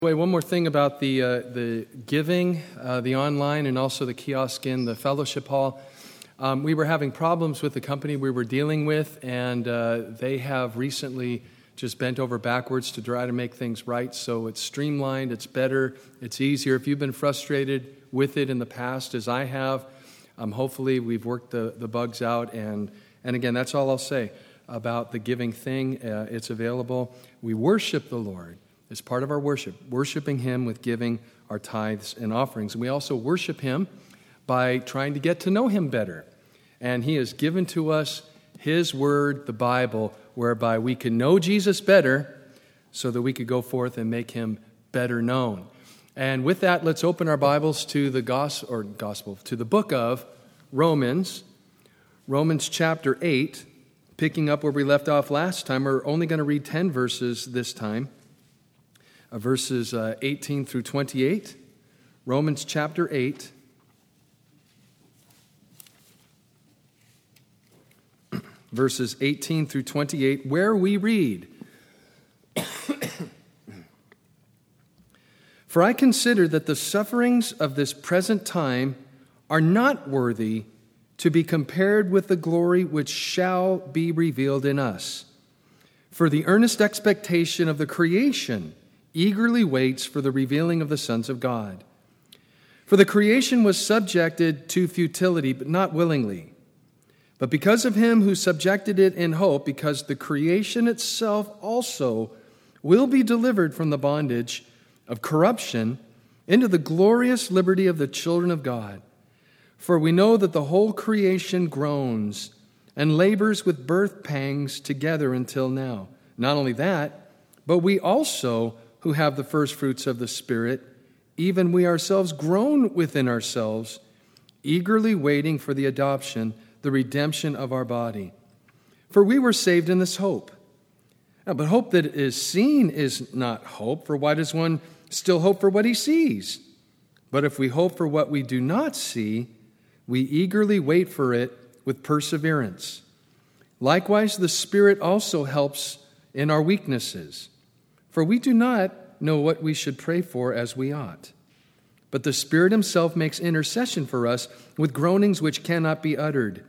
Wait, one more thing about the giving, the online, and also the kiosk in the fellowship hall. We were having problems with the company we were dealing with, and they have recently just bent over backwards to try to make things right. So it's streamlined, it's better, it's easier. If you've been frustrated with it in the past, as I have, hopefully we've worked the bugs out. And again, that's all I'll say about the giving thing. It's available. We worship the Lord. It's part of our worship, worshiping Him with giving our tithes and offerings. And we also worship Him by trying to get to know Him better. And He has given to us His Word, the Bible, whereby we can know Jesus better so that we could go forth and make Him better known. And with that, let's open our Bibles to the to the book of Romans. Romans chapter 8, picking up where we left off last time. We're only going to read 10 verses this time. Verses 18 through 28, Romans chapter 8. Verses 18 through 28, where we read, "For I consider that the sufferings of this present time are not worthy to be compared with the glory which shall be revealed in us. For the earnest expectation of the creation eagerly waits for the revealing of the sons of God. For the creation was subjected to futility, but not willingly, but because of Him who subjected it in hope, because the creation itself also will be delivered from the bondage of corruption into the glorious liberty of the children of God. For we know that the whole creation groans and labors with birth pangs together until now. Not only that, but we also who have the first fruits of the Spirit, even we ourselves groan within ourselves, eagerly waiting for the adoption, the redemption of our body. For we were saved in this hope. But hope that is seen is not hope, for why does one still hope for what he sees? But if we hope for what we do not see, we eagerly wait for it with perseverance. Likewise, the Spirit also helps in our weaknesses. For we do not know what we should pray for as we ought. But the Spirit Himself makes intercession for us with groanings which cannot be uttered.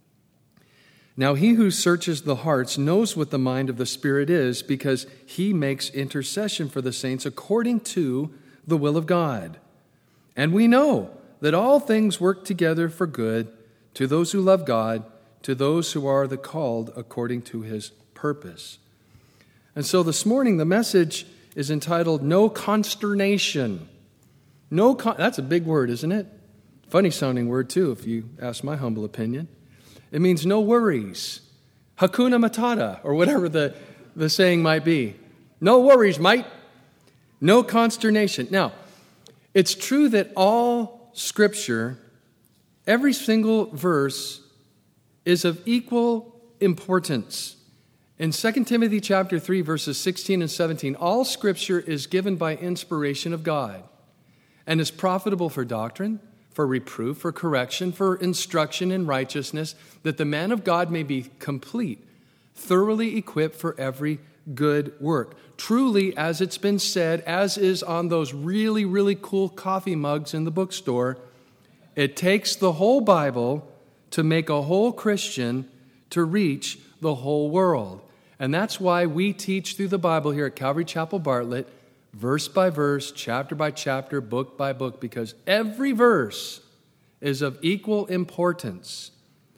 Now He who searches the hearts knows what the mind of the Spirit is, because He makes intercession for the saints according to the will of God. And we know that all things work together for good to those who love God, to those who are the called according to His purpose." And so this morning, the message is entitled, No Consternation. That's a big word, isn't it? Funny sounding word, too, if you ask my humble opinion. It means no worries. Hakuna Matata, or whatever the saying might be. No worries, mate. No consternation. Now, it's true that all Scripture, every single verse, is of equal importance. In 2 Timothy chapter 3, verses 16 and 17, all Scripture is given by inspiration of God and is profitable for doctrine, for reproof, for correction, for instruction in righteousness, that the man of God may be complete, thoroughly equipped for every good work. Truly, as it's been said, as is on those really, really cool coffee mugs in the bookstore, it takes the whole Bible to make a whole Christian to reach the whole world. And that's why we teach through the Bible here at Calvary Chapel Bartlett, verse by verse, chapter by chapter, book by book, because every verse is of equal importance.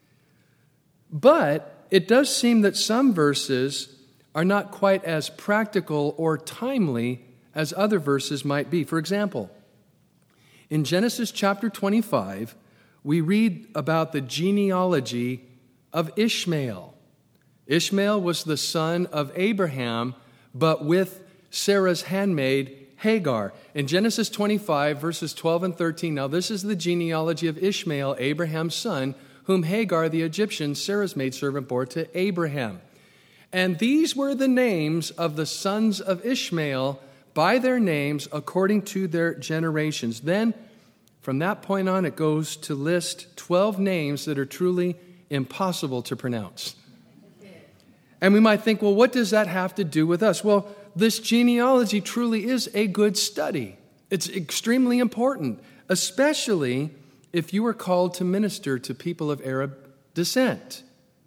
But it does seem that some verses are not quite as practical or timely as other verses might be. For example, in Genesis chapter 25, we read about the genealogy of Ishmael. Ishmael was the son of Abraham, but with Sarah's handmaid, Hagar. In Genesis 25, verses 12 and 13, now this is the genealogy of Ishmael, Abraham's son, whom Hagar the Egyptian, Sarah's maidservant, bore to Abraham. And these were the names of the sons of Ishmael by their names according to their generations. Then, from that point on, it goes to list 12 names that are truly impossible to pronounce. And we might think, well, what does that have to do with us? Well, this genealogy truly is a good study. It's extremely important, especially if you are called to minister to people of Arab descent.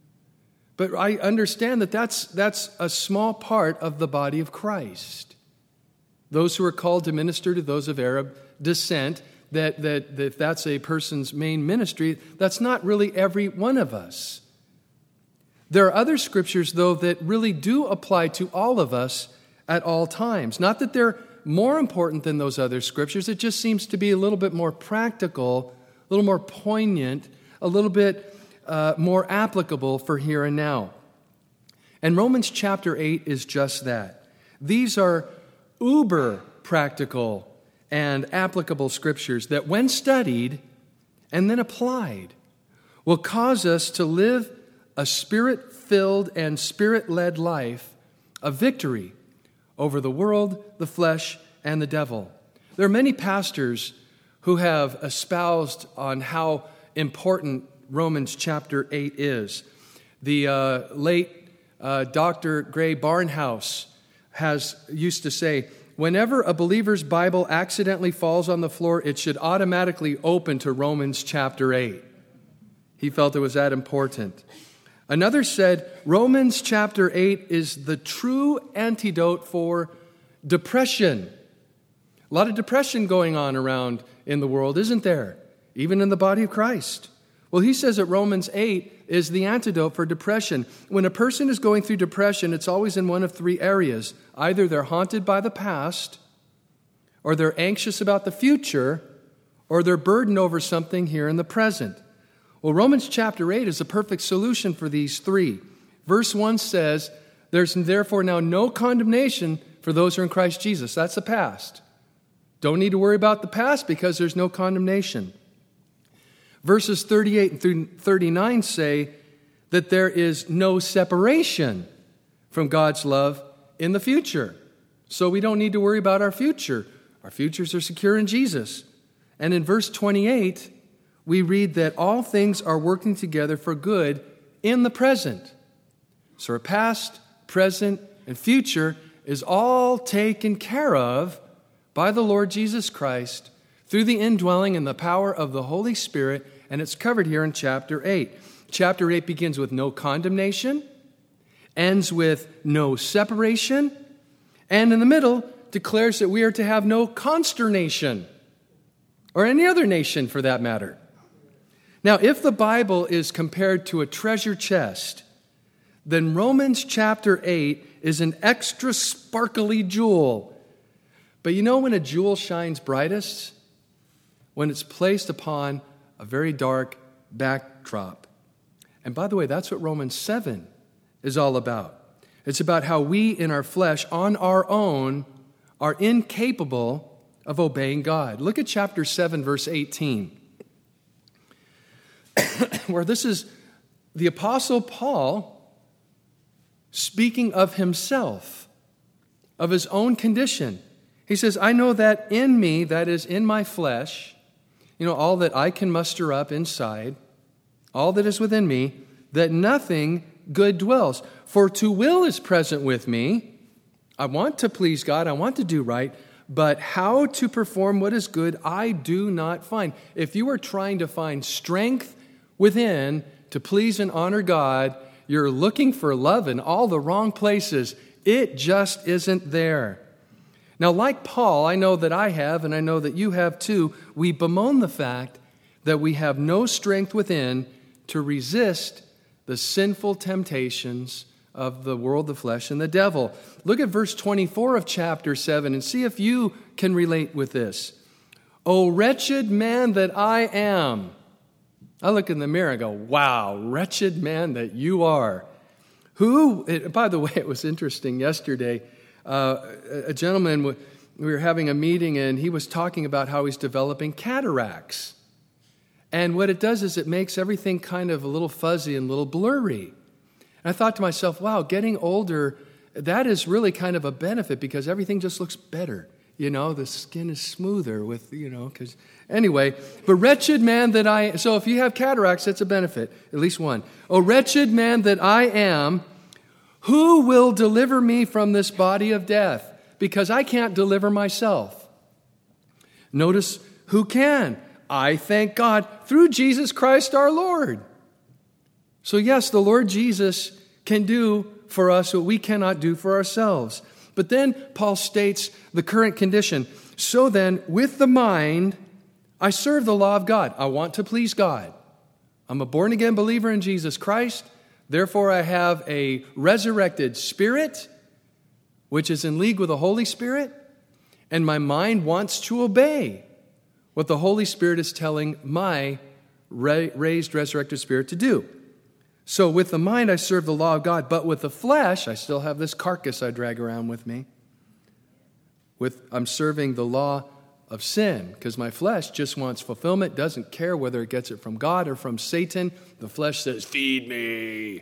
But I understand that that's a small part of the body of Christ. Those who are called to minister to those of Arab descent, that if that's a person's main ministry, that's not really every one of us. There are other scriptures, though, that really do apply to all of us at all times. Not that they're more important than those other scriptures. It just seems to be a little bit more practical, a little more poignant, a little bit more applicable for here and now. And Romans chapter 8 is just that. These are uber practical and applicable scriptures that, when studied and then applied, will cause us to live a Spirit-filled and Spirit-led life of victory over the world, the flesh, and the devil. There are many pastors who have espoused on how important Romans chapter 8 is. The late Dr. Gray Barnhouse used to say, whenever a believer's Bible accidentally falls on the floor, it should automatically open to Romans chapter 8. He felt it was that important. Another said, Romans chapter 8 is the true antidote for depression. A lot of depression going on around in the world, isn't there? Even in the body of Christ. Well, he says that Romans 8 is the antidote for depression. When a person is going through depression, it's always in one of three areas. Either they're haunted by the past, or they're anxious about the future, or they're burdened over something here in the present. Well, Romans chapter 8 is a perfect solution for these three. Verse 1 says, there's therefore now no condemnation for those who are in Christ Jesus. That's the past. Don't need to worry about the past because there's no condemnation. Verses 38 through 39 say that there is no separation from God's love in the future. So we don't need to worry about our future. Our futures are secure in Jesus. And in verse 28, we read that all things are working together for good in the present. So our past, present, and future is all taken care of by the Lord Jesus Christ through the indwelling and the power of the Holy Spirit, and it's covered here in chapter 8. Chapter 8 begins with no condemnation, ends with no separation, and in the middle declares that we are to have no consternation, or any other nation for that matter. Now, if the Bible is compared to a treasure chest, then Romans chapter 8 is an extra sparkly jewel. But you know when a jewel shines brightest? When it's placed upon a very dark backdrop. And by the way, that's what Romans 7 is all about. It's about how we in our flesh, on our own, are incapable of obeying God. Look at chapter 7, verse 18. Where this is the Apostle Paul speaking of himself, of his own condition. He says, I know that in me, that is in my flesh, all that I can muster up inside, all that is within me, that nothing good dwells. For to will is present with me. I want to please God, I want to do right, but how to perform what is good, I do not find. If you are trying to find strength within to please and honor God, you're looking for love in all the wrong places. It just isn't there. Now, like Paul, I know that I have, and I know that you have too, we bemoan the fact that we have no strength within to resist the sinful temptations of the world, the flesh, and the devil. Look at verse 24 of chapter 7 and see if you can relate with this. O wretched man that I am. I look in the mirror and go, wow, wretched man that you are. By the way, it was interesting yesterday. A gentleman, we were having a meeting, and he was talking about how he's developing cataracts. And what it does is it makes everything kind of a little fuzzy and a little blurry. And I thought to myself, wow, getting older, that is really kind of a benefit because everything just looks better. The skin is smoother with, because... Anyway, but wretched man that I... So if you have cataracts, that's a benefit, at least one. Oh, wretched man that I am, Who will deliver me from this body of death? Because I can't deliver myself. Notice who can. I thank God through Jesus Christ our Lord. So yes, the Lord Jesus can do for us what we cannot do for ourselves. But then Paul states the current condition. So then, with the mind, I serve the law of God. I want to please God. I'm a born-again believer in Jesus Christ. Therefore, I have a resurrected spirit, which is in league with the Holy Spirit. And my mind wants to obey what the Holy Spirit is telling my raised, resurrected spirit to do. So with the mind, I serve the law of God, but with the flesh, I still have this carcass I drag around with me. I'm serving the law of sin, because my flesh just wants fulfillment, doesn't care whether it gets it from God or from Satan. The flesh says, feed me.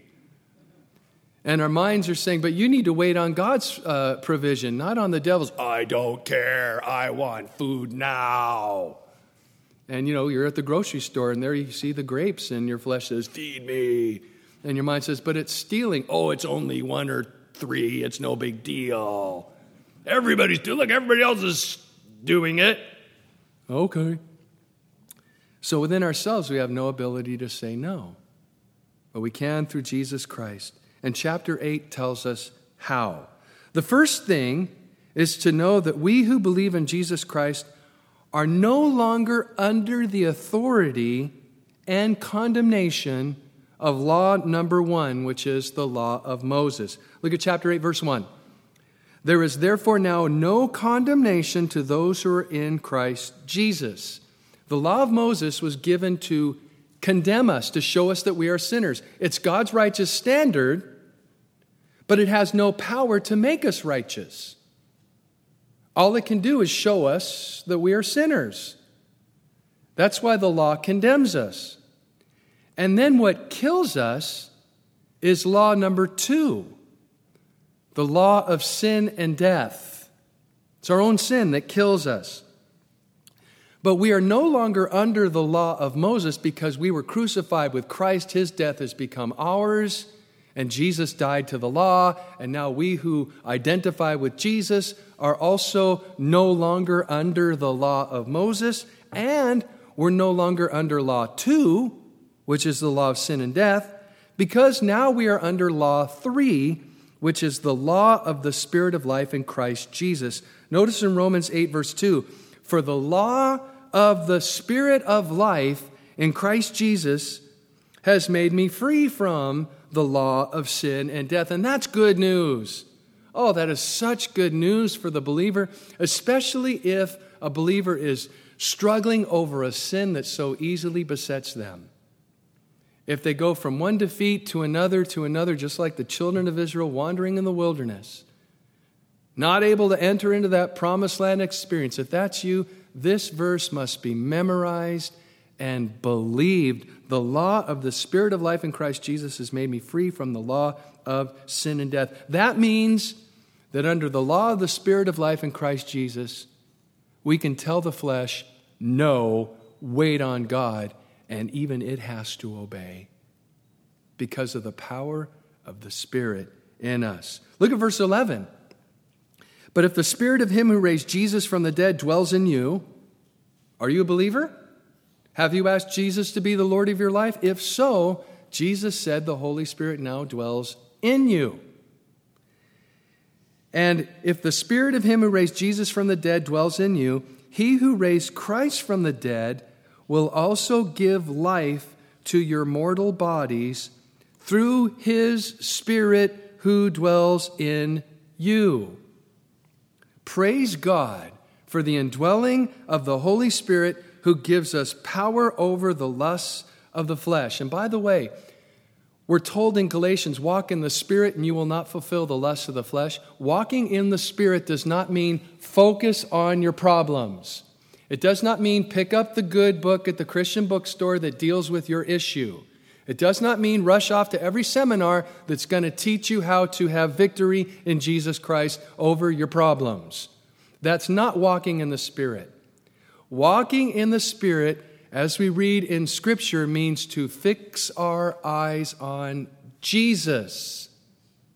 And our minds are saying, but you need to wait on God's provision, not on the devil's. I don't care. I want food now. And, you're at the grocery store, and there you see the grapes, and your flesh says, feed me. And your mind says, but it's stealing. Oh, it's only 1 or 3. It's no big deal. Everybody's doing it. Look, everybody else is doing it. Okay. So within ourselves, we have no ability to say no. But we can through Jesus Christ. And chapter 8 tells us how. The first thing is to know that we who believe in Jesus Christ are no longer under the authority and condemnation of law number 1, which is the law of Moses. Look at chapter 8, verse 1. There is therefore now no condemnation to those who are in Christ Jesus. The law of Moses was given to condemn us, to show us that we are sinners. It's God's righteous standard, but it has no power to make us righteous. All it can do is show us that we are sinners. That's why the law condemns us. And then what kills us is law number 2, the law of sin and death. It's our own sin that kills us. But we are no longer under the law of Moses because we were crucified with Christ. His death has become ours, and Jesus died to the law. And now we who identify with Jesus are also no longer under the law of Moses, and we're no longer under law 2, which is the law of sin and death, because now we are under law 3, which is the law of the Spirit of life in Christ Jesus. Notice in Romans 8, verse 2, for the law of the Spirit of life in Christ Jesus has made me free from the law of sin and death. And that's good news. Oh, that is such good news for the believer, especially if a believer is struggling over a sin that so easily besets them. If they go from one defeat to another, just like the children of Israel wandering in the wilderness, not able to enter into that promised land experience, if that's you, this verse must be memorized and believed. The law of the Spirit of life in Christ Jesus has made me free from the law of sin and death. That means that under the law of the Spirit of life in Christ Jesus, we can tell the flesh, no, wait on God, and even it has to obey because of the power of the Spirit in us. Look at verse 11. But if the Spirit of him who raised Jesus from the dead dwells in you, are you a believer? Have you asked Jesus to be the Lord of your life? If so, Jesus said the Holy Spirit now dwells in you. And if the Spirit of him who raised Jesus from the dead dwells in you, he who raised Christ from the dead will also give life to your mortal bodies through his Spirit who dwells in you. Praise God for the indwelling of the Holy Spirit who gives us power over the lusts of the flesh. And by the way, we're told in Galatians, walk in the Spirit and you will not fulfill the lusts of the flesh. Walking in the Spirit does not mean focus on your problems. It does not mean pick up the good book at the Christian bookstore that deals with your issue. It does not mean rush off to every seminar that's going to teach you how to have victory in Jesus Christ over your problems. That's not walking in the Spirit. Walking in the Spirit, as we read in Scripture, means to fix our eyes on Jesus.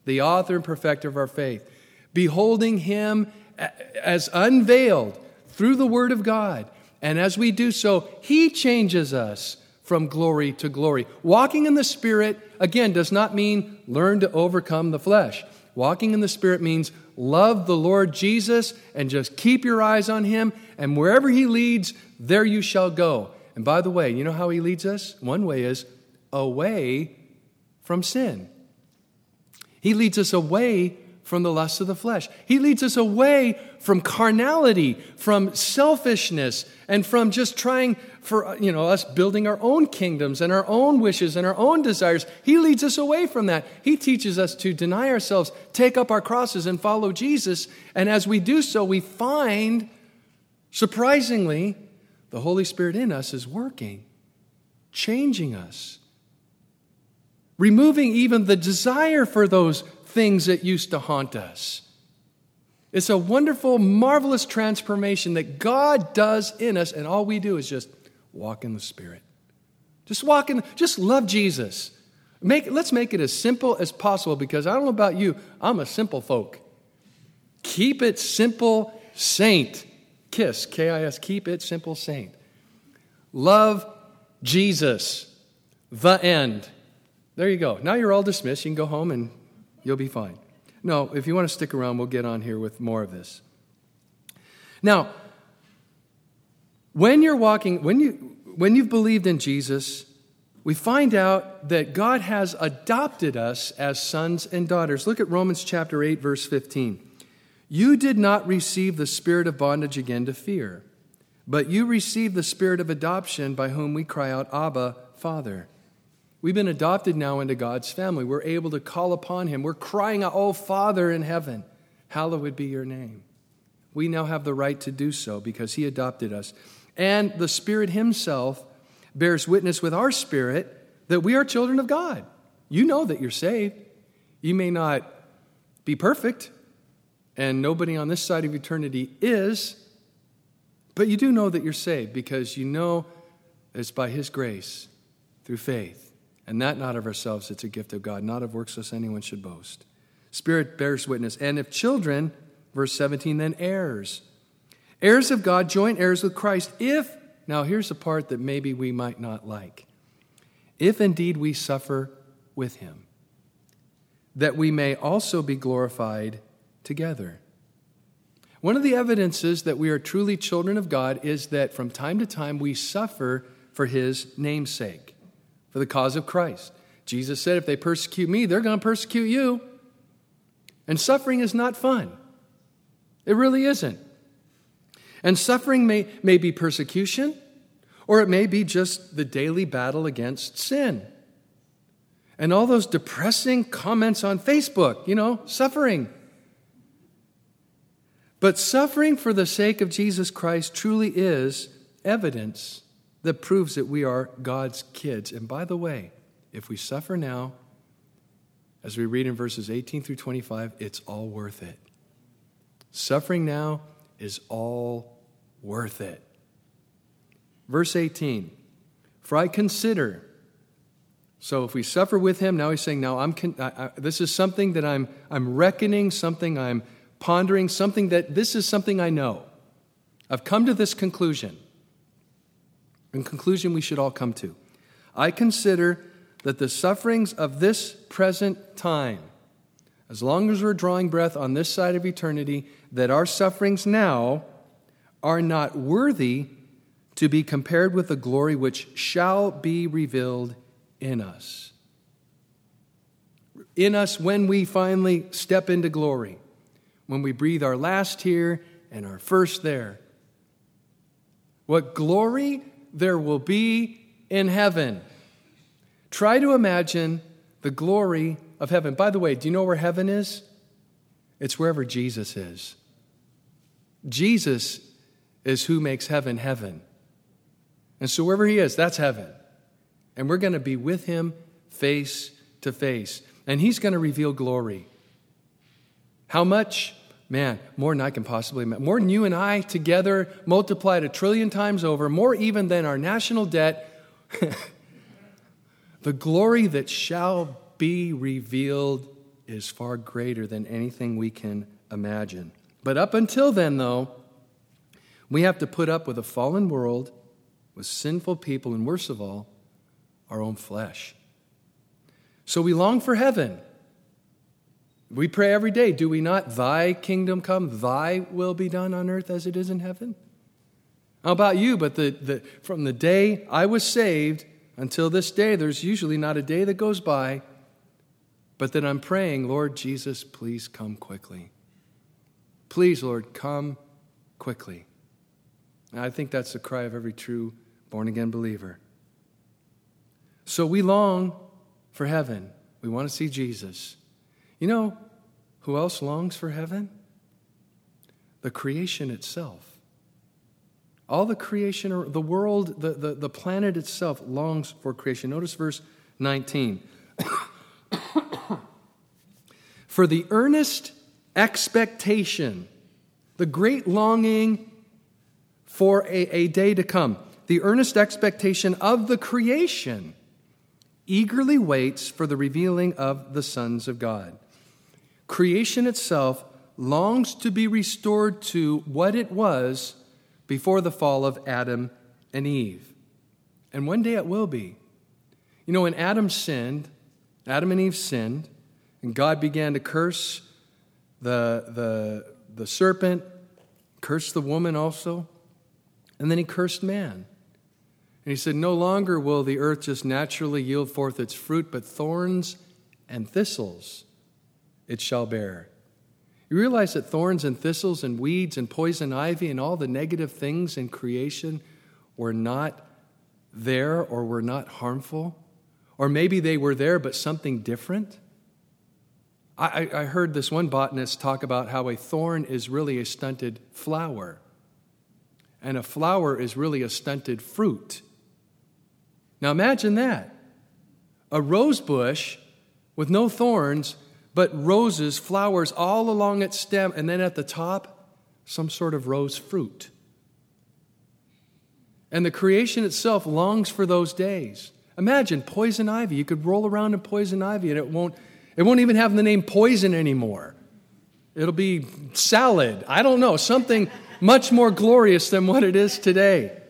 the author and perfecter of our faith. Beholding him as unveiled through the Word of God. And as we do so, he changes us from glory to glory. Walking in the Spirit, again, does not mean learn to overcome the flesh. Walking in the Spirit means love the Lord Jesus and just keep your eyes on him, and wherever he leads, there you shall go. And by the way, you know how he leads us? One way is away from sin. He leads us away from the lusts of the flesh. He leads us away from carnality, from selfishness, and from just trying for, us building our own kingdoms and our own wishes and our own desires. He leads us away from that. He teaches us to deny ourselves, take up our crosses, and follow Jesus. And as we do so, we find, surprisingly, the Holy Spirit in us is working, changing us, removing even the desire for those things that used to haunt us. It's a wonderful, marvelous transformation that God does in us, and all we do is just walk in the Spirit. Just love Jesus. Let's make it as simple as possible, because I don't know about you, I'm a simple folk. Keep it simple, saint. KISS, K-I-S, keep it simple, saint. Love Jesus, the end. There you go. Now you're all dismissed. You can go home and you'll be fine. No, if you want to stick around, we'll get on here with more of this. Now, when you've believed in Jesus, we find out that God has adopted us as sons and daughters. Look at Romans chapter 8, verse 15. You did not receive the spirit of bondage again to fear, but you received the spirit of adoption, by whom we cry out, Abba, Father. We've been adopted now into God's family. We're able to call upon him. We're crying out, oh, Father in heaven, hallowed be your name. We now have the right to do so because he adopted us. And the Spirit himself bears witness with our spirit that we are children of God. You know that you're saved. You may not be perfect, and nobody on this side of eternity is, but you do know that you're saved because you know it's by his grace through faith. And that not of ourselves, it's a gift of God, not of works, lest anyone should boast. Spirit bears witness. And if children, verse 17, then heirs. Heirs of God, joint heirs with Christ, now here's the part that maybe we might not like. If indeed we suffer with him, that we may also be glorified together. One of the evidences that we are truly children of God is that from time to time we suffer for his name's sake, for the cause of Christ. Jesus said, if they persecute me, they're going to persecute you. And suffering is not fun. It really isn't. And suffering may be persecution, or it may be just the daily battle against sin. And all those depressing comments on Facebook, suffering. But suffering for the sake of Jesus Christ truly is evidence that proves that we are God's kids. And by the way, if we suffer now, as we read in verses 18 through 25, it's all worth it. Suffering now is all worth it. Verse 18, for I consider, so if we suffer with him, now he's saying, this is something that I'm reckoning, something I'm pondering, this is something I know. I've come to this conclusion. A conclusion we should all come to. I consider that the sufferings of this present time, as long as we're drawing breath on this side of eternity, that our sufferings now are not worthy to be compared with the glory which shall be revealed in us. In us when we finally step into glory, when we breathe our last here and our first there. What glory there will be in heaven. Try to imagine the glory of heaven. By the way, do you know where heaven is? It's wherever Jesus is. Jesus is who makes heaven heaven. And so wherever he is, that's heaven. And we're going to be with him face to face. And he's going to reveal glory. How much? Man, more than I can possibly imagine. More than you and I together, multiplied 1 trillion times over, more even than our national debt. The glory that shall be revealed is far greater than anything we can imagine. But up until then, though, we have to put up with a fallen world, with sinful people, and worst of all, our own flesh. So we long for heaven. We pray every day, do we not? Thy kingdom come, thy will be done on earth as it is in heaven. How about you? But from the day I was saved until this day, there's usually not a day that goes by but that I'm praying, Lord Jesus, please come quickly. Please, Lord, come quickly. And I think that's the cry of every true born-again believer. So we long for heaven. We want to see Jesus. You know who else longs for heaven? The creation itself. All the creation, the world, the planet itself longs for creation. Notice verse 19. For the earnest expectation, the great longing for a day to come, the earnest expectation of the creation eagerly waits for the revealing of the sons of God. Creation itself longs to be restored to what it was before the fall of Adam and Eve. And one day it will be. You know, when Adam and Eve sinned, and God began to curse the serpent, cursed the woman also, and then he cursed man. And he said, no longer will the earth just naturally yield forth its fruit, but thorns and thistles it shall bear. You realize that thorns and thistles and weeds and poison ivy and all the negative things in creation were not there or were not harmful? Or maybe they were there, but something different? I heard this one botanist talk about how a thorn is really a stunted flower, and a flower is really a stunted fruit. Now imagine that. A rose bush with no thorns, but roses, flowers all along its stem, and then at the top, some sort of rose fruit. And the creation itself longs for those days. Imagine poison ivy. You could roll around in poison ivy and it won't even have the name poison anymore. It'll be salad. I don't know, something much more glorious than what it is today.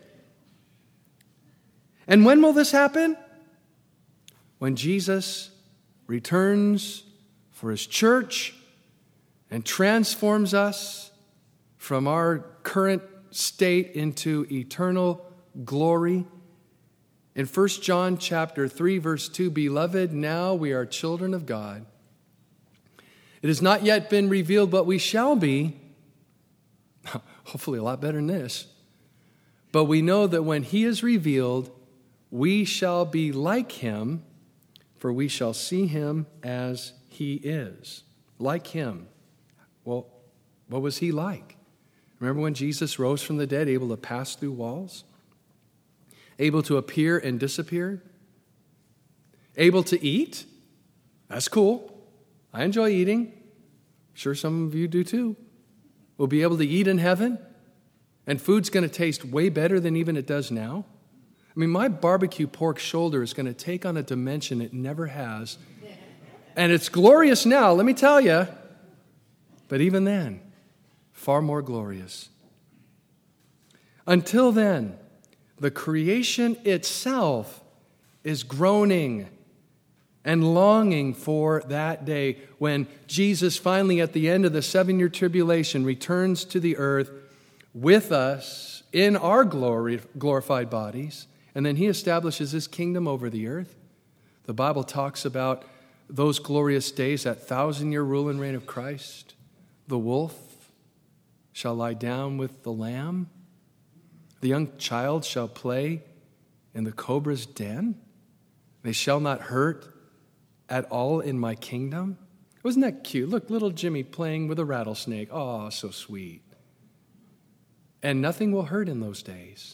And when will this happen? When Jesus returns for his church and transforms us from our current state into eternal glory. In 1 John chapter 3, verse 2, Beloved, now we are children of God. It has not yet been revealed what we shall be. Hopefully a lot better than this. But we know that when he is revealed, we shall be like him, for we shall see him as he is. Like him. Well, what was he like? Remember when Jesus rose from the dead, able to pass through walls? Able to appear and disappear? Able to eat? That's cool. I enjoy eating. I'm sure some of you do too. We'll be able to eat in heaven, and food's going to taste way better than even it does now. I mean, my barbecue pork shoulder is going to take on a dimension it never has. And it's glorious now, let me tell you. But even then, far more glorious. Until then, the creation itself is groaning and longing for that day when Jesus finally, at the end of the 7-year tribulation, returns to the earth with us in our glorified bodies, and then he establishes his kingdom over the earth. The Bible talks about those glorious days, that 1,000-year rule and reign of Christ. The wolf shall lie down with the lamb. The young child shall play in the cobra's den. They shall not hurt at all in my kingdom. Wasn't that cute? Look, little Jimmy playing with a rattlesnake. Oh, so sweet. And nothing will hurt in those days.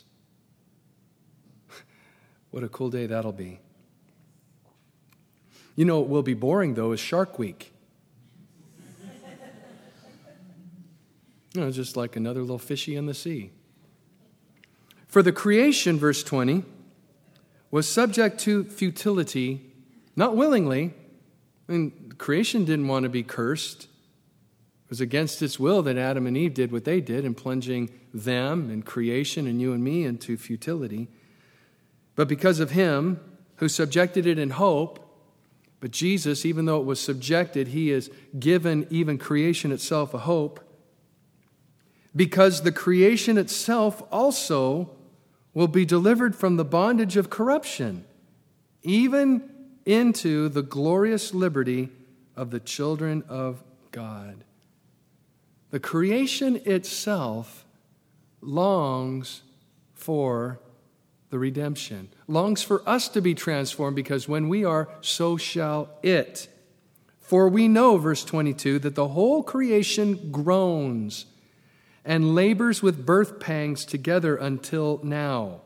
What a cool day that'll be. You know what will be boring, though, is Shark Week. Just like another little fishy in the sea. For the creation, verse 20, was subject to futility, not willingly, I mean, creation didn't want to be cursed. It was against its will that Adam and Eve did what they did in plunging them and creation and you and me into futility. But because of him who subjected it in hope, but Jesus, even though it was subjected, he has given even creation itself a hope, because the creation itself also will be delivered from the bondage of corruption, even into the glorious liberty of the children of God. The creation itself longs for the redemption, longs for us to be transformed, because when we are, so shall it. For we know, verse 22, that the whole creation groans and labors with birth pangs together until now.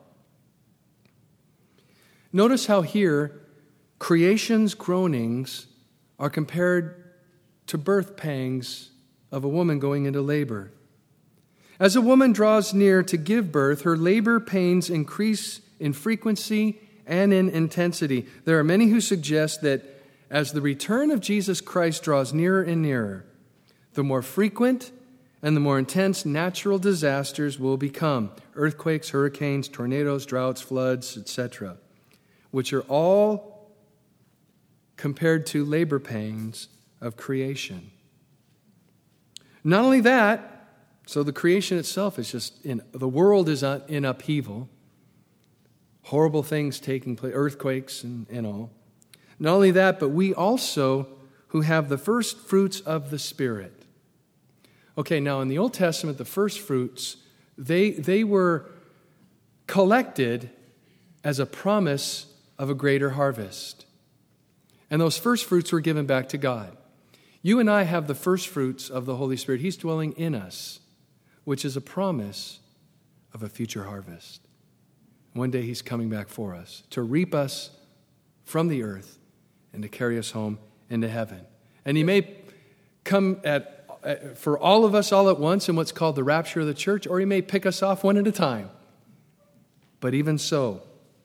Notice how here creation's groanings are compared to birth pangs of a woman going into labor. As a woman draws near to give birth, her labor pains increase in frequency and in intensity. There are many who suggest that as the return of Jesus Christ draws nearer and nearer, the more frequent and the more intense natural disasters will become. Earthquakes, hurricanes, tornadoes, droughts, floods, etc., which are all compared to labor pains of creation. Not only that, so the creation itself is the world is in upheaval. Horrible things taking place, earthquakes and all. Not only that, but we also who have the first fruits of the Spirit. Okay, now in the Old Testament, the first fruits, they were collected as a promise of a greater harvest. And those first fruits were given back to God. You and I have the first fruits of the Holy Spirit. He's dwelling in us, which is a promise of a future harvest. One day he's coming back for us to reap us from the earth and to carry us home into heaven. And he may come for all of us all at once in what's called the rapture of the church, or he may pick us off one at a time. But even so,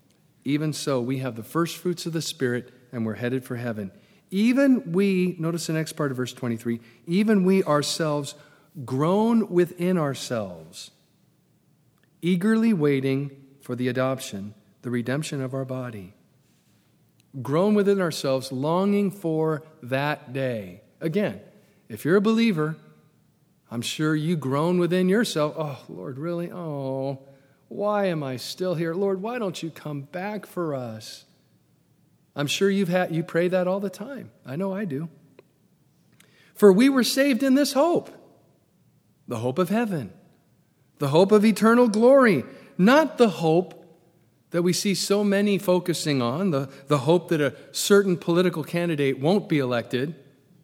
we have the first fruits of the Spirit and we're headed for heaven. Even we, notice the next part of verse 23, even we ourselves groan within ourselves, eagerly waiting for the adoption, the redemption of our body. Groan within ourselves, longing for that day. Again, if you're a believer, I'm sure you groan within yourself. Oh, Lord, really? Oh, why am I still here? Lord, why don't you come back for us? I'm sure you pray that all the time. I know I do. For we were saved in this hope, the hope of heaven, the hope of eternal glory, not the hope that we see so many focusing on, the hope that a certain political candidate won't be elected.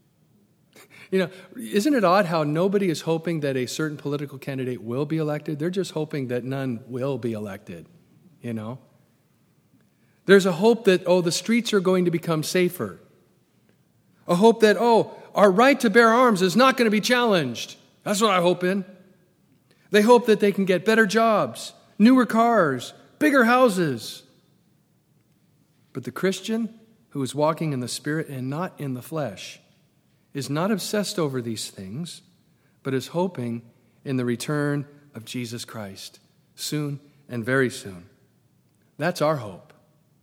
You know, isn't it odd how nobody is hoping that a certain political candidate will be elected? They're just hoping that none will be elected, you know. There's a hope that, the streets are going to become safer. A hope that, our right to bear arms is not going to be challenged. That's what I hope in. They hope that they can get better jobs, newer cars, bigger houses. But the Christian who is walking in the Spirit and not in the flesh is not obsessed over these things, but is hoping in the return of Jesus Christ, soon and very soon. That's our hope.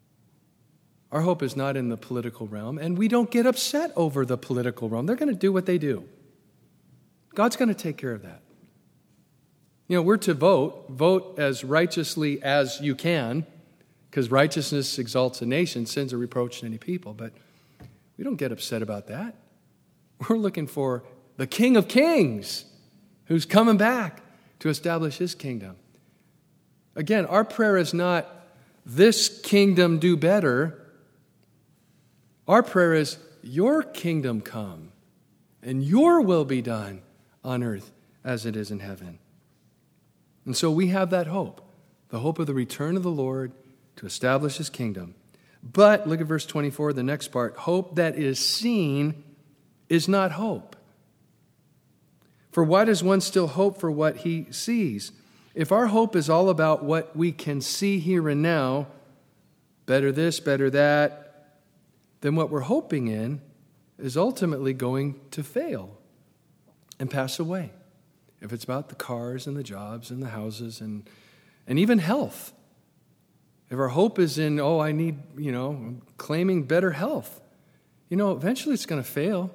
Our hope is not in the political realm, and we don't get upset over the political realm. They're going to do what they do. God's going to take care of that. You know, we're to vote as righteously as you can, because righteousness exalts a nation, sins are reproach to any people, but we don't get upset about that. We're looking for the King of Kings who's coming back to establish his kingdom. Again, our prayer is not, this kingdom do better. Our prayer is, your kingdom come and your will be done on earth as it is in heaven. And so we have that hope, the hope of the return of the Lord to establish his kingdom. But, look at verse 24, the next part, hope that is seen is not hope. For why does one still hope for what he sees? If our hope is all about what we can see here and now, better this, better that, then what we're hoping in is ultimately going to fail and pass away. If it's about the cars and the jobs and the houses and even health. If our hope is in, I need, claiming better health, eventually it's going to fail.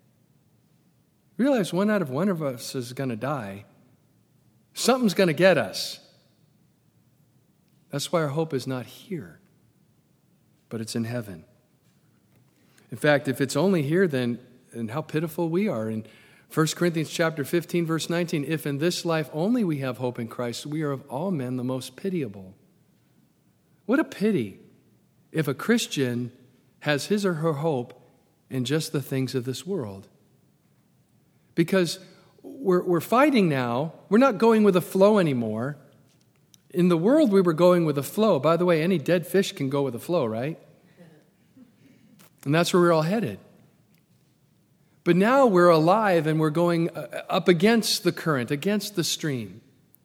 Realize one out of one of us is going to die. Something's going to get us. That's why our hope is not here, but it's in heaven. In fact, if it's only here, then how pitiful we are. In 1 Corinthians chapter 15, verse 19, if in this life only we have hope in Christ, we are of all men the most pitiable. What a pity if a Christian has his or her hope in just the things of this world. Because we're fighting now. We're not going with the flow anymore. In the world, we were going with the flow. By the way, any dead fish can go with the flow, right? And that's where we're all headed. But now we're alive and we're going up against the current, against the stream.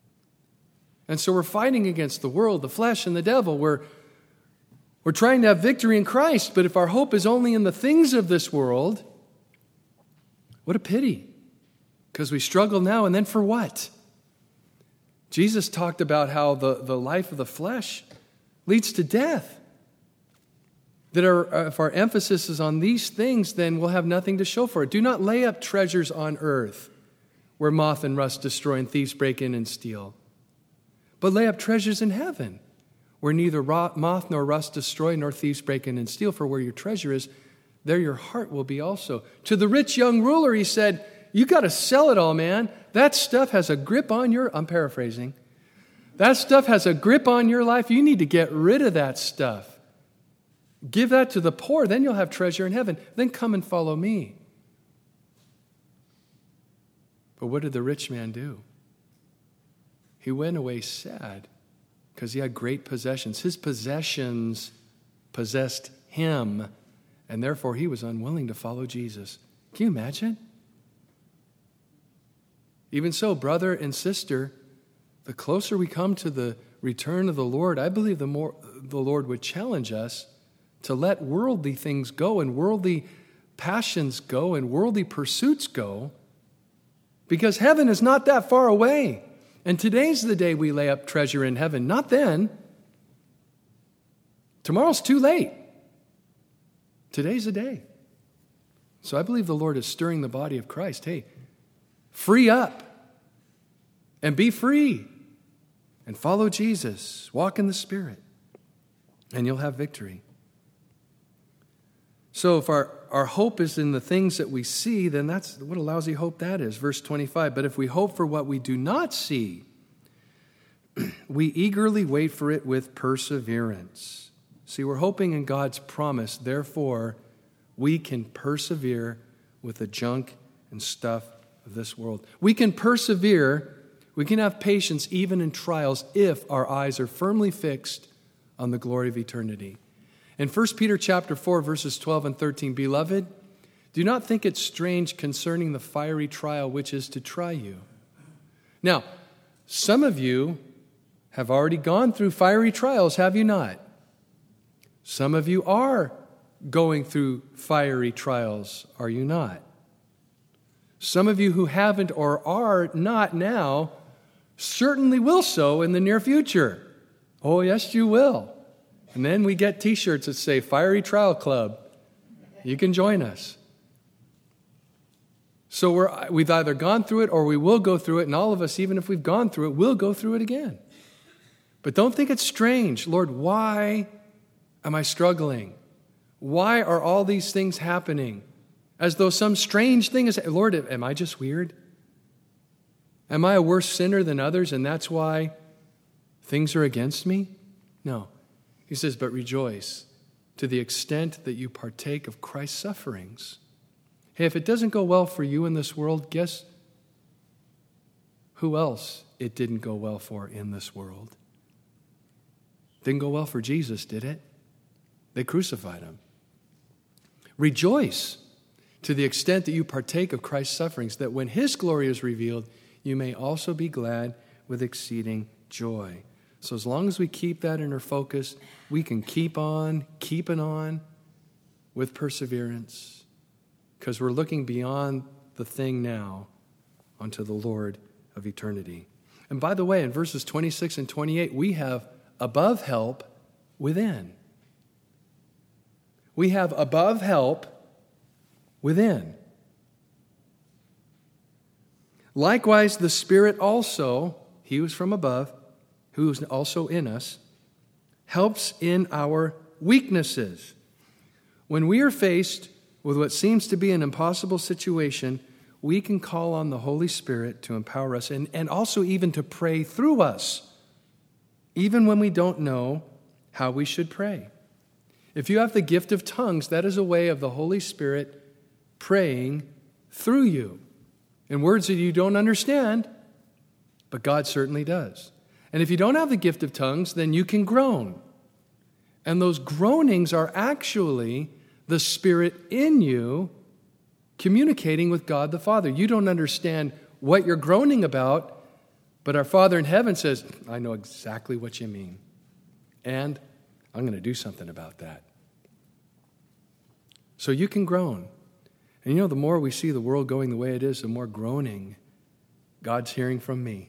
And so we're fighting against the world, the flesh, and the devil. We're trying to have victory in Christ, but if our hope is only in the things of this world, what a pity. Because we struggle now, and then for what? Jesus talked about how the life of the flesh leads to death. That if our emphasis is on these things, then we'll have nothing to show for it. Do not lay up treasures on earth where moth and rust destroy and thieves break in and steal. But lay up treasures in heaven where neither moth nor rust destroy nor thieves break in and steal. For where your treasure is, there your heart will be also. To the rich young ruler, he said, you got to sell it all, man. That stuff has a grip on I'm paraphrasing. That stuff has a grip on your life. You need to get rid of that stuff. Give that to the poor, then you'll have treasure in heaven. Then come and follow me. But what did the rich man do? He went away sad because he had great possessions. His possessions possessed him, and therefore he was unwilling to follow Jesus. Can you imagine? Even so, brother and sister, the closer we come to the return of the Lord, I believe the more the Lord would challenge us to let worldly things go and worldly passions go and worldly pursuits go, because heaven is not that far away. And today's the day we lay up treasure in heaven, not then. Tomorrow's too late. Today's the day. So I believe the Lord is stirring the body of Christ. Hey, free up and be free and follow Jesus. Walk in the Spirit and you'll have victory. So if our hope is in the things that we see, then that's what a lousy hope that is. Verse 25, but if we hope for what we do not see, we eagerly wait for it with perseverance. See, we're hoping in God's promise, therefore, we can persevere with the junk and stuff of this world. We can persevere, we can have patience even in trials if our eyes are firmly fixed on the glory of eternity. In 1 Peter chapter 4, verses 12 and 13, beloved, do not think it strange concerning the fiery trial which is to try you. Now, some of you have already gone through fiery trials, have you not? Some of you are going through fiery trials, are you not? Some of you who haven't or are not now certainly will so in the near future. Oh, yes, you will. And then we get t-shirts that say, Fiery Trial Club. You can join us. So we've either gone through it or we will go through it, and all of us, even if we've gone through it, will go through it again. But don't think it's strange. Lord, why am I struggling? Why are all these things happening? As though some strange thing is, Lord, am I just weird? Am I a worse sinner than others, and that's why things are against me? No. He says, but rejoice to the extent that you partake of Christ's sufferings. Hey, if it doesn't go well for you in this world, guess who else it didn't go well for in this world? Didn't go well for Jesus, did it? They crucified him. Rejoice to the extent that you partake of Christ's sufferings, that when his glory is revealed, you may also be glad with exceeding joy. So as long as we keep that in our focus, we can keep on keeping on with perseverance. because we're looking beyond the thing now onto the Lord of eternity. And by the way, in verses 26 and 28, we have above help within. We have above help within. Likewise, the Spirit also, He who's from above, who is also in us, helps in our weaknesses. When we are faced with what seems to be an impossible situation, we can call on the Holy Spirit to empower us and also even to pray through us, even when we don't know how we should pray. If you have the gift of tongues, that is a way of the Holy Spirit praying through you in words that you don't understand, but God certainly does. And if you don't have the gift of tongues, then you can groan. And those groanings are actually the Spirit in you communicating with God the Father. You don't understand what you're groaning about, but our Father in heaven says, I know exactly what you mean. And I'm going to do something about that. So you can groan. And you know, the more we see the world going the way it is, the more groaning God's hearing from me.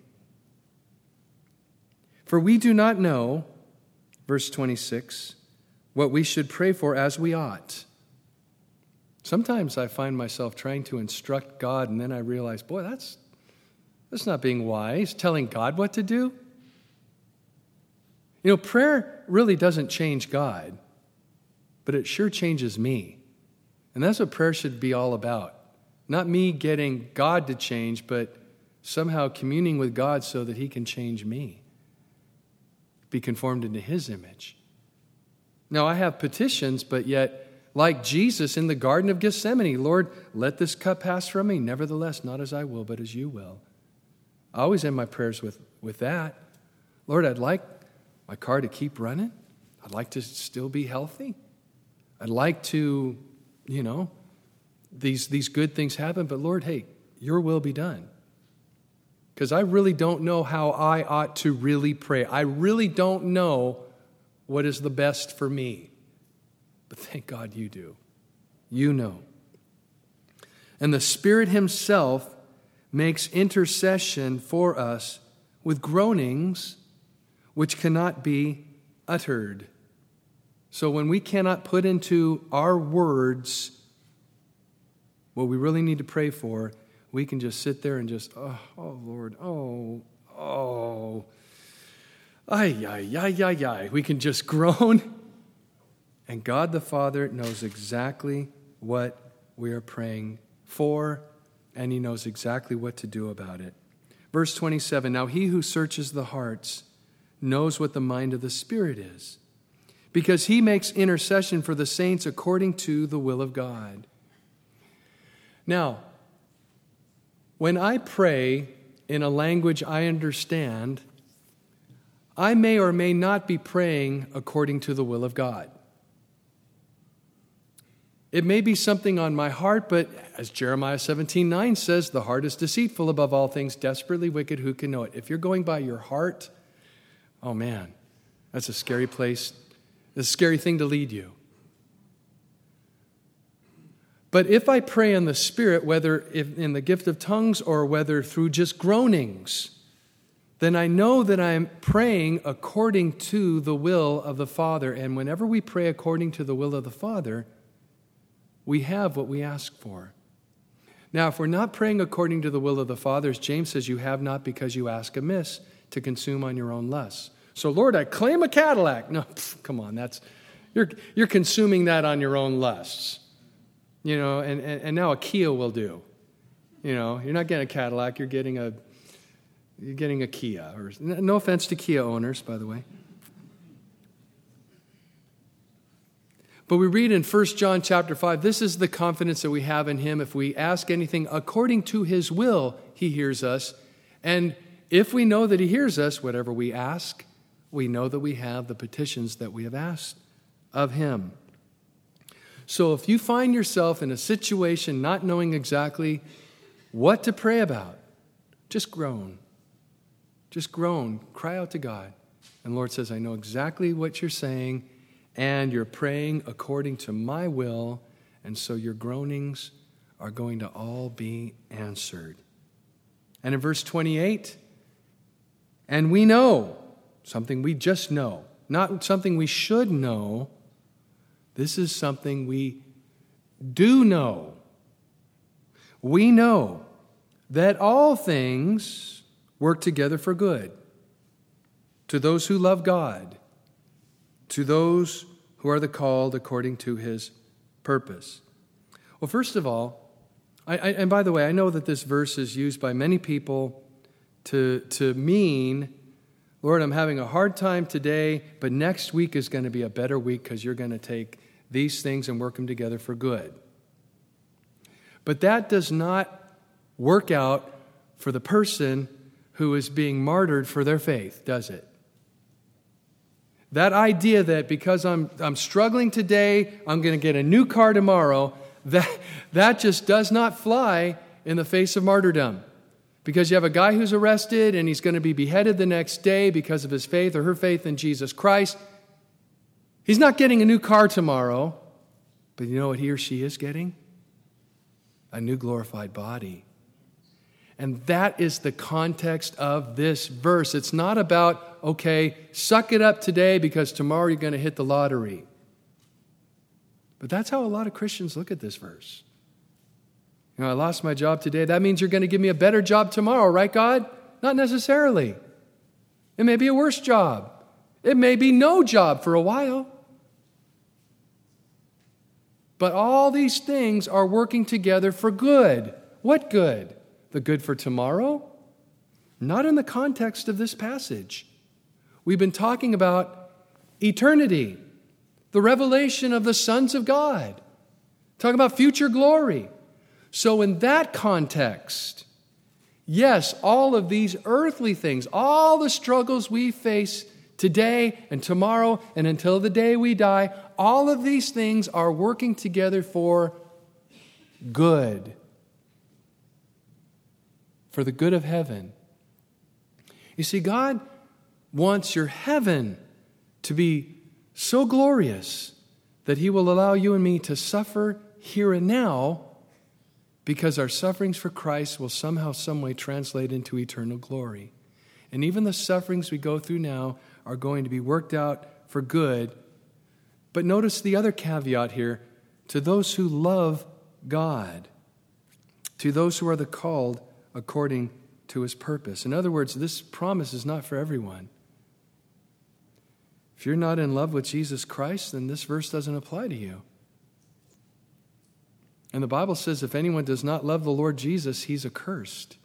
For we do not know, verse 26, what we should pray for as we ought. Sometimes I find myself trying to instruct God, and then I realize, boy, that's not being wise, telling God what to do. You know, prayer really doesn't change God, but it sure changes me. And that's what prayer should be all about. Not me getting God to change, but somehow communing with God so that He can change me, be conformed into His image. Now, I have petitions, but yet, like Jesus in the Garden of Gethsemane, Lord, let this cup pass from me. Nevertheless, not as I will, but as you will. I always end my prayers with that. Lord, I'd like my car to keep running. I'd like to still be healthy. I'd like to, these good things happen, but Lord, hey, your will be done. Because I really don't know how I ought to really pray. I really don't know what is the best for me. But thank God you do. You know. And the Spirit Himself makes intercession for us with groanings which cannot be uttered. So when we cannot put into our words what we really need to pray for, we can just sit there and just, oh Lord, ay. We can just groan. And God the Father knows exactly what we are praying for, and He knows exactly what to do about it. Verse 27, now He who searches the hearts knows what the mind of the Spirit is, because He makes intercession for the saints according to the will of God. Now, when I pray in a language I understand, I may or may not be praying according to the will of God. It may be something on my heart, but as Jeremiah 17:9 says, the heart is deceitful above all things, desperately wicked, who can know it? If you're going by your heart, oh man, that's a scary place. It's a scary thing to lead you. But if I pray in the Spirit, whether in the gift of tongues or whether through just groanings, then I know that I'm praying according to the will of the Father. And whenever we pray according to the will of the Father, we have what we ask for. Now, if we're not praying according to the will of the Father, as James says, you have not because you ask amiss to consume on your own lusts. So, Lord, I claim a Cadillac. No, come on, you're consuming that on your own lusts. And now a Kia will do. You're not getting a Cadillac, you're getting a Kia. Or, no offense to Kia owners, by the way. But we read in 1 John chapter 5, this is the confidence that we have in Him. If we ask anything according to His will, He hears us. And if we know that He hears us, whatever we ask, we know that we have the petitions that we have asked of Him. So if you find yourself in a situation not knowing exactly what to pray about, just groan. Just groan. Cry out to God. And the Lord says, I know exactly what you're saying, and you're praying according to my will, and so your groanings are going to all be answered. And in verse 28, and we know, something we just know, not something we should know, this is something we do know. We know that all things work together for good to those who love God, to those who are the called according to his purpose. Well, first of all, and by the way, I know that this verse is used by many people to mean, Lord, I'm having a hard time today, but next week is going to be a better week because you're going to take these things and work them together for good. But that does not work out for the person who is being martyred for their faith, does it? That idea that because I'm struggling today, I'm going to get a new car tomorrow, that just does not fly in the face of martyrdom. Because you have a guy who's arrested and he's going to be beheaded the next day because of his faith or her faith in Jesus Christ. He's not getting a new car tomorrow, but you know what he or she is getting? A new glorified body. And that is the context of this verse. It's not about, okay, suck it up today because tomorrow you're going to hit the lottery. But that's how a lot of Christians look at this verse. You know, I lost my job today. That means you're going to give me a better job tomorrow, right, God? Not necessarily. It may be a worse job. It may be no job for a while. But all these things are working together for good. What good? The good for tomorrow? Not in the context of this passage. We've been talking about eternity, the revelation of the sons of God, talking about future glory. So in that context, yes, all of these earthly things, all the struggles we face today and tomorrow and until the day we die, all of these things are working together for good, for the good of heaven. You see, God wants your heaven to be so glorious that he will allow you and me to suffer here and now because our sufferings for Christ will somehow, some way translate into eternal glory. And even the sufferings we go through now are going to be worked out for good. But notice the other caveat here, to those who love God, to those who are the called according to his purpose. In other words, this promise is not for everyone. If you're not in love with Jesus Christ, then this verse doesn't apply to you. And the Bible says if anyone does not love the Lord Jesus, he's accursed.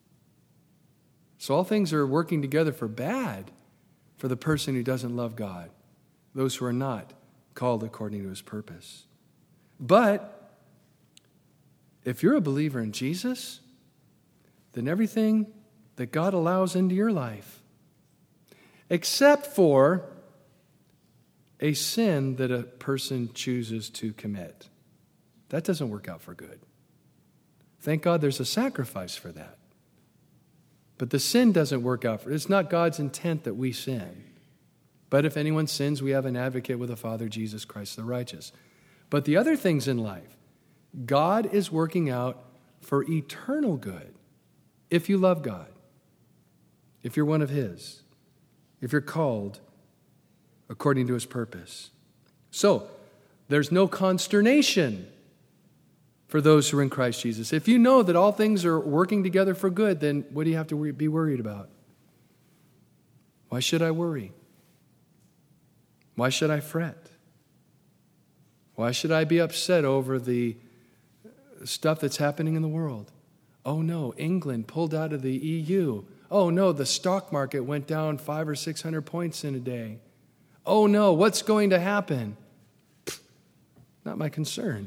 So all things are working together for bad for the person who doesn't love God, those who are not called according to his purpose. But if you're a believer in Jesus, then everything that God allows into your life, except for a sin that a person chooses to commit, that doesn't work out for good. Thank God there's a sacrifice for that. But the sin doesn't work out for it. It's not God's intent that we sin. But if anyone sins, we have an advocate with the Father, Jesus Christ the righteous. But the other things in life, God is working out for eternal good. If you love God, if you're one of his, if you're called according to his purpose. So, there's no consternation for those who are in Christ Jesus. If you know that all things are working together for good, then what do you have to be worried about? Why should I worry? Why should I fret? Why should I be upset over the stuff that's happening in the world? Oh no, England pulled out of the EU. Oh no, the stock market went down 500 or 600 points in a day. Oh no, what's going to happen? Not my concern.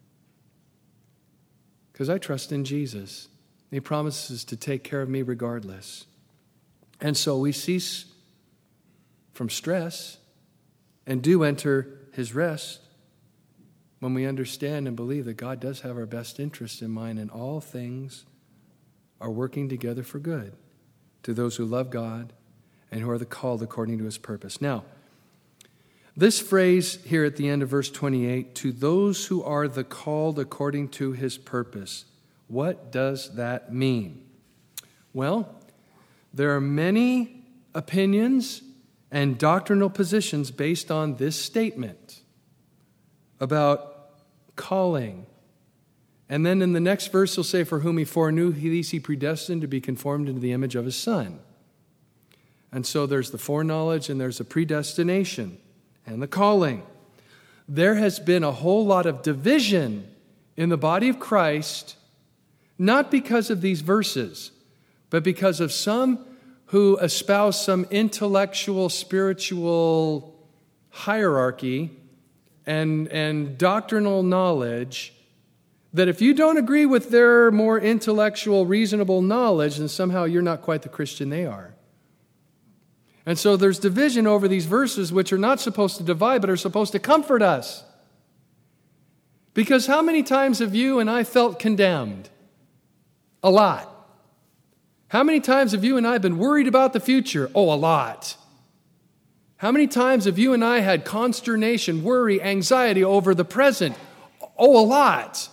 Because I trust in Jesus. He promises to take care of me regardless. And so we cease from stress and do enter his rest when we understand and believe that God does have our best interests in mind and all things are working together for good to those who love God and who are the called according to his purpose. Now, This phrase here at the end of verse 28, to those who are the called according to his purpose, what does that mean? Well, there are many opinions and doctrinal positions based on this statement about calling. And then in the next verse, he'll say, for whom he foreknew, these he predestined to be conformed into the image of his Son. And so there's the foreknowledge and there's the predestination and the calling. There has been a whole lot of division in the body of Christ, not because of these verses, but because of some who espouse some intellectual, spiritual hierarchy and doctrinal knowledge that if you don't agree with their more intellectual, reasonable knowledge, then somehow you're not quite the Christian they are. And so there's division over these verses which are not supposed to divide, but are supposed to comfort us. Because how many times have you and I felt condemned? A lot. How many times have you and I been worried about the future? Oh, a lot. How many times have you and I had consternation, worry, anxiety over the present? Oh, a lot.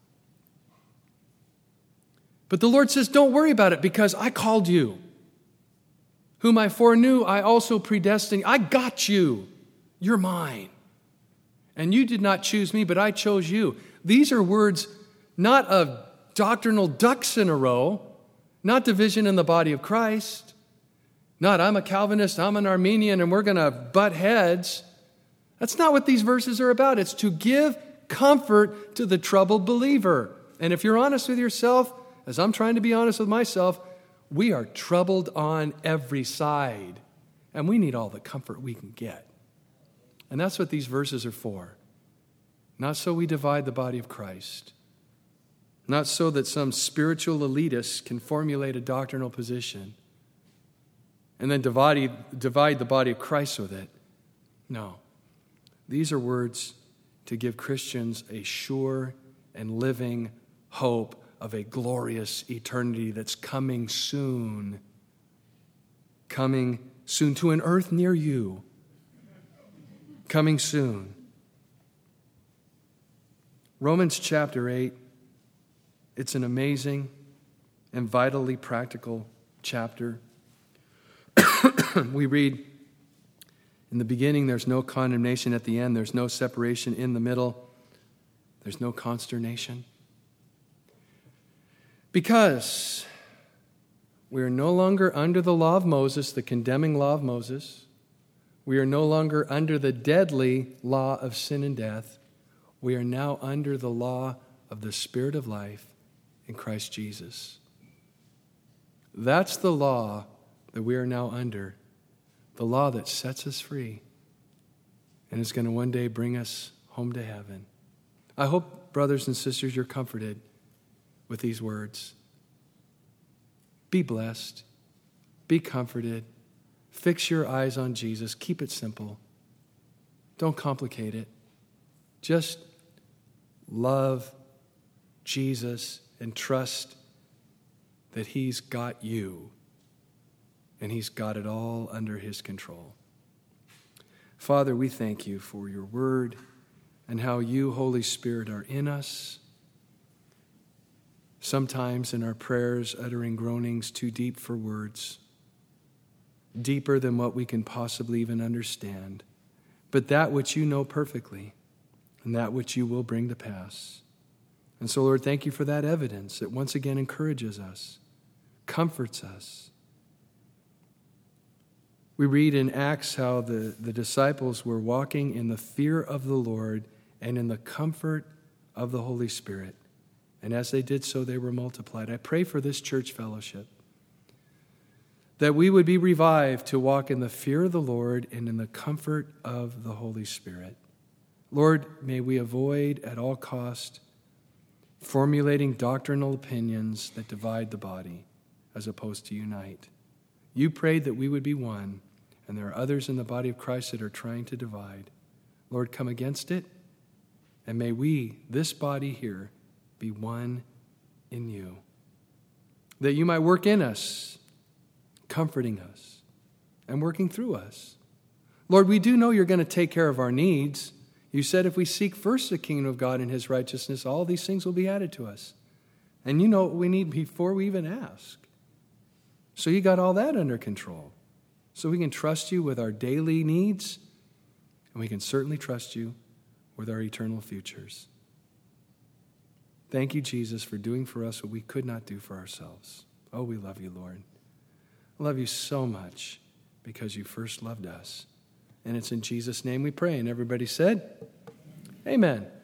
But the Lord says, don't worry about it because I called you. Whom I foreknew, I also predestined. I got you. You're mine. And you did not choose me, but I chose you. These are words not of doctrinal ducks in a row, not division in the body of Christ, not I'm a Calvinist, I'm an Arminian, and we're going to butt heads. That's not what these verses are about. It's to give comfort to the troubled believer. And if you're honest with yourself, as I'm trying to be honest with myself, we are troubled on every side, and we need all the comfort we can get. And that's what these verses are for. Not so we divide the body of Christ. Not so that some spiritual elitist can formulate a doctrinal position and then divide the body of Christ with it. No. These are words to give Christians a sure and living hope of a glorious eternity that's coming soon. Coming soon to an earth near you. Coming soon. Romans chapter 8, it's an amazing and vitally practical chapter. We read, in the beginning there's no condemnation, at the end there's no separation, in the middle there's no consternation. Because we are no longer under the law of Moses, the condemning law of Moses. We are no longer under the deadly law of sin and death. We are now under the law of the Spirit of life in Christ Jesus. That's the law that we are now under, the law that sets us free and is going to one day bring us home to heaven. I hope, brothers and sisters, you're comforted with these words. Be blessed. Be comforted. Fix your eyes on Jesus. Keep it simple. Don't complicate it. Just love Jesus and trust that He's got you and He's got it all under His control. Father, we thank you for your word and how you, Holy Spirit, are in us. Sometimes in our prayers, uttering groanings too deep for words, deeper than what we can possibly even understand, but that which you know perfectly and that which you will bring to pass. And so, Lord, thank you for that evidence that once again encourages us, comforts us. We read in Acts how the disciples were walking in the fear of the Lord and in the comfort of the Holy Spirit. And as they did so, they were multiplied. I pray for this church fellowship, that we would be revived to walk in the fear of the Lord and in the comfort of the Holy Spirit. Lord, may we avoid at all cost formulating doctrinal opinions that divide the body as opposed to unite. You prayed that we would be one, and there are others in the body of Christ that are trying to divide. Lord, come against it, and may we, this body here, be one in you, that you might work in us, comforting us and working through us. Lord, we do know you're going to take care of our needs. You said if we seek first the kingdom of God and his righteousness, all these things will be added to us. And you know what we need before we even ask. So you got all that under control. So we can trust you with our daily needs, and we can certainly trust you with our eternal futures. Thank you, Jesus, for doing for us what we could not do for ourselves. Oh, we love you, Lord. I love you so much because you first loved us. And it's in Jesus' name we pray. And everybody said, amen.